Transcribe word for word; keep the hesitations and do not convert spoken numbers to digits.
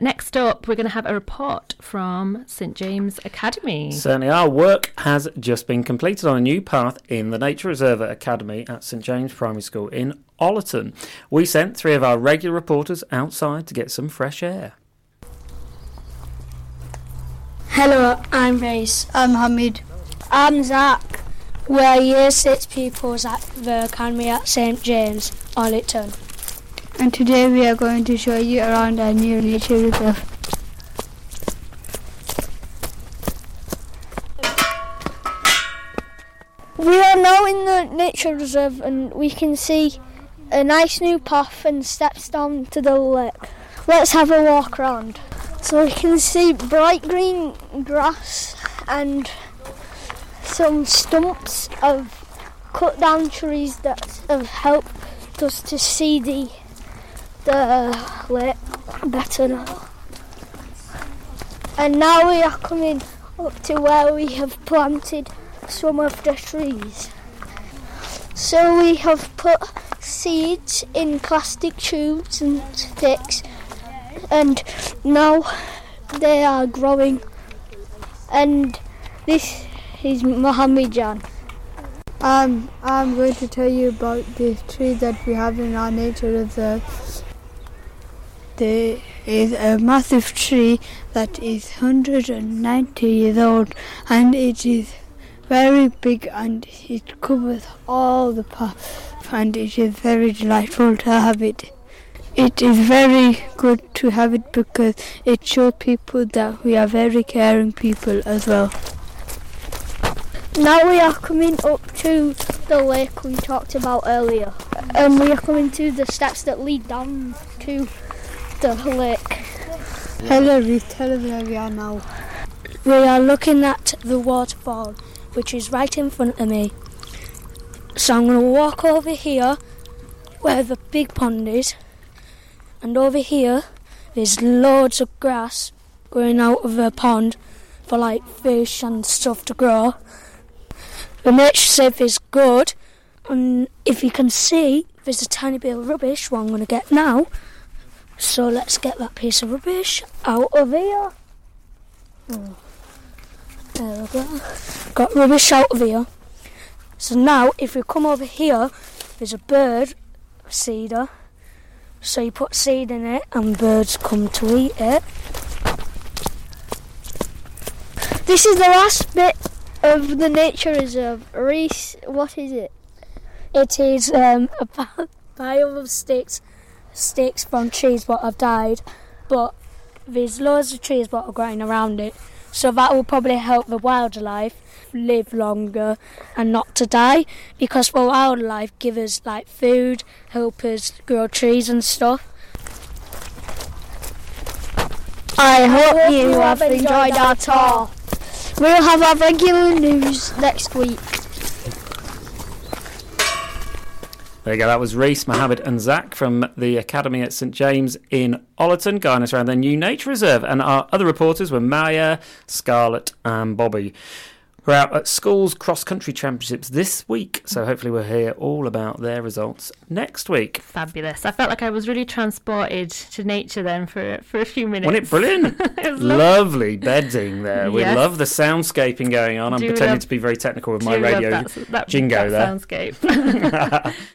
Next up, we're going to have a report from St James Academy. Certainly, our work has just been completed on a new path in the Nature Reserve Academy at St James Primary School in Ollerton. We sent three of our regular reporters outside to get some fresh air. Hello, I'm Race. I'm Hamid. I'm Zach. We're Year six pupils at the Academy at St James, Ollerton. And today we are going to show you around our new nature reserve. We are now in the nature reserve and we can see a nice new path and steps down to the lake. Let's have a walk around. So we can see bright green grass and some stumps of cut down trees that have helped us to see the the lake better now. And now we are coming up to where we have planted some of the trees. So we have put seeds in plastic tubes and sticks, and now they are growing. And this is Mohammed Jan. Um, I'm going to tell you about the tree that we have in our nature reserve. There is a massive tree that is one hundred ninety years old, and it is very big and it covers all the path, and it is very delightful to have it. It is very good to have it because it shows people that we are very caring people as well. Now we are coming up to the lake we talked about earlier, and we are coming to the steps that lead down to the lake. Hello Reese, tell us where we are now. We are looking at the waterfall, which is right in front of me. So I'm going to walk over here where the big pond is, and over here there's loads of grass growing out of the pond for like fish and stuff to grow. The nature reserve is good, and if you can see there's a tiny bit of rubbish what I'm going to get now. So let's get that piece of rubbish out of here. Oh, there we go. Got rubbish out of here. So now if we come over here, there's a bird seeder. So you put seed in it and birds come to eat it. This is the last bit of the nature reserve. Reese, what is it? It is um, a pile of sticks. sticks from trees what have died, but there's loads of trees what are growing around it, so that will probably help the wildlife live longer and not to die, because the wildlife give us like food, help us grow trees and stuff. I hope hope you you have have enjoyed our tour. We'll have our regular news next week. There you go, that was Reese, Mohammed and Zach from the Academy at St James in Ollerton, guiding us around their new nature reserve. And our other reporters were Maya, Scarlett and Bobby. We're out at school's cross-country championships this week, so hopefully we'll hear all about their results next week. Fabulous. I felt like I was really transported to nature then for, for a few minutes. Wasn't it brilliant? It was lovely bedding there. We Yes. love the soundscaping going on. I'm Do pretending love- to be very technical with Do my love radio that, that, jingo that there. soundscape.